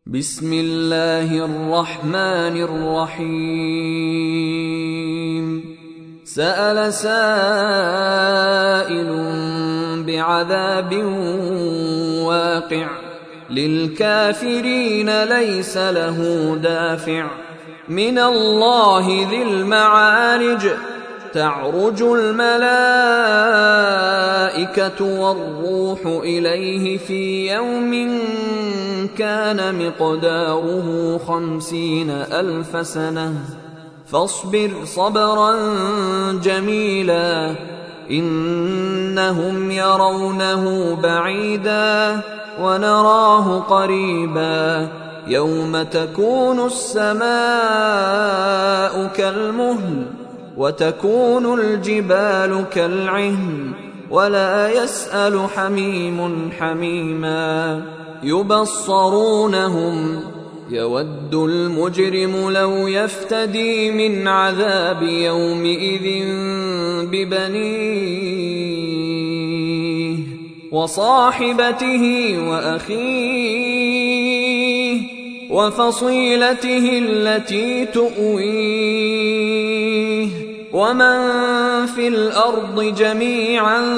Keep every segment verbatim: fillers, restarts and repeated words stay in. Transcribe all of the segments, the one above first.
بسم الله الرحمن الرحيم سأل سائل بعذاب واقع للكافرين ليس له دافع من الله ذي المعارج تعرج الملائكة والروح إليه في يوم كان مقداره خمسين ألف سنة فاصبر صبرا جميلا إنهم يرونه بعيدا ونراه قريبا يوم تكون السماء كالمهل وتكون الجبال كالعهن ولا يسأل حميم حميما يبصرونهم يود المجرم لو يفتدي من عذاب يومئذ ببنيه وصاحبته وأخيه وفصيلته التي تؤويه ومن في الأرض جميعا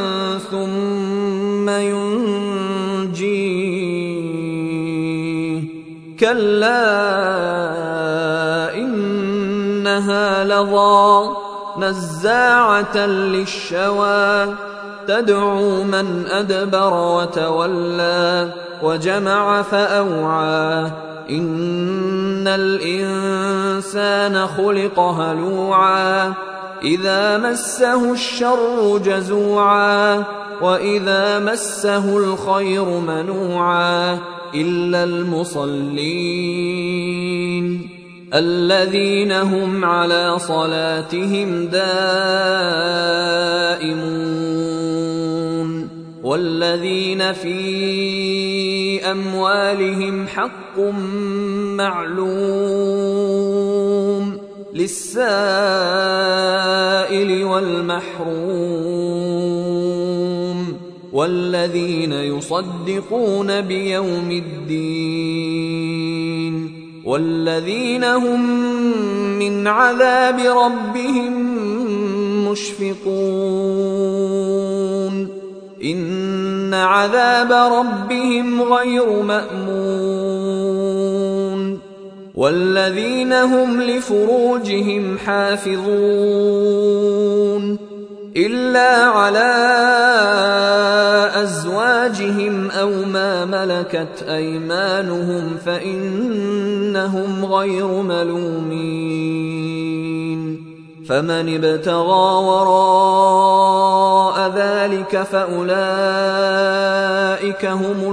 ثم ينجيه كلا إنها لظى نزاعة للشوى تدعو من أدبر وتولى وجمع فأوعى إن الإنسان خلق هلوعا إذا مسه الشر جزوعا وإذا مسه الخير منوعا إلا المصلين الذين هم على صلاتهم دائمون والذين في أموالهم حق معلوم للسائل والمحروم والذين يصدقون بيوم الدين والذين هم من عذاب ربهم مشفقون إن عذاب ربهم غير مأمون والذين هم لفروجهم حافظون إلا على أزواجهم أو ما ملكت أيمانهم فإنهم غير ملومين فمن ابتغى وراء ذلك فأولئك هم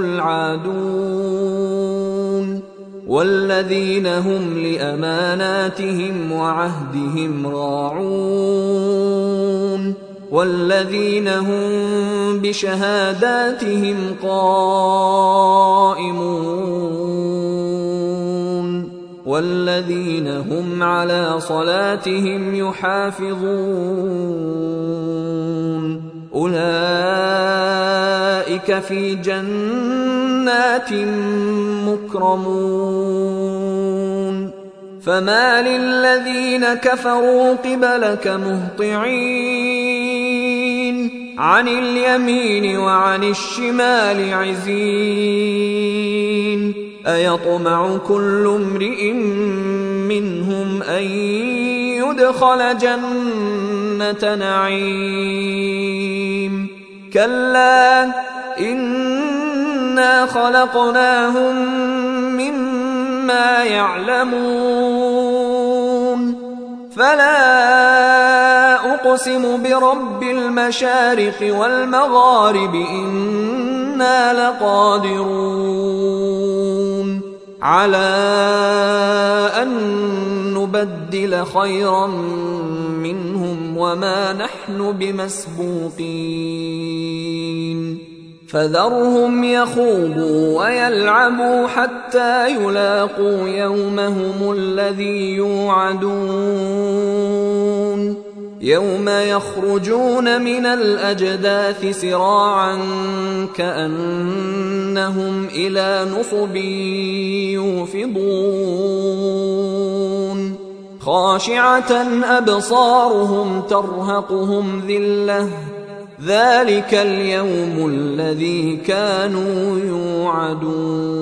العادون والذين هم لأماناتهم وعهدهم راعون والذين هم بشهاداتهم قائمون والذين هم على صلاتهم يحافظون أولئك في جنات مكرمون فما للذين كفروا قبلك مهطعين عن اليمين وعن الشمال عزين أيطمع كل امرئ منهم أن يدخل جنة نعيم كلا إنا خلقناهم مما يعلمون فلا أقسم برب المشارق والمغارب إنا لقادرون على أن نبدل خيرا منهم وما نحن بمسبوقين فذرهم يخوضوا ويلعبوا حتى يلاقوا يومهم الذي يوعدون يوم يخرجون من الأجداث سراعا كأنهم إلى نصب يوفضون خاشعة أبصارهم ترهقهم ذلة ذلك اليوم الذي كانوا يوعدون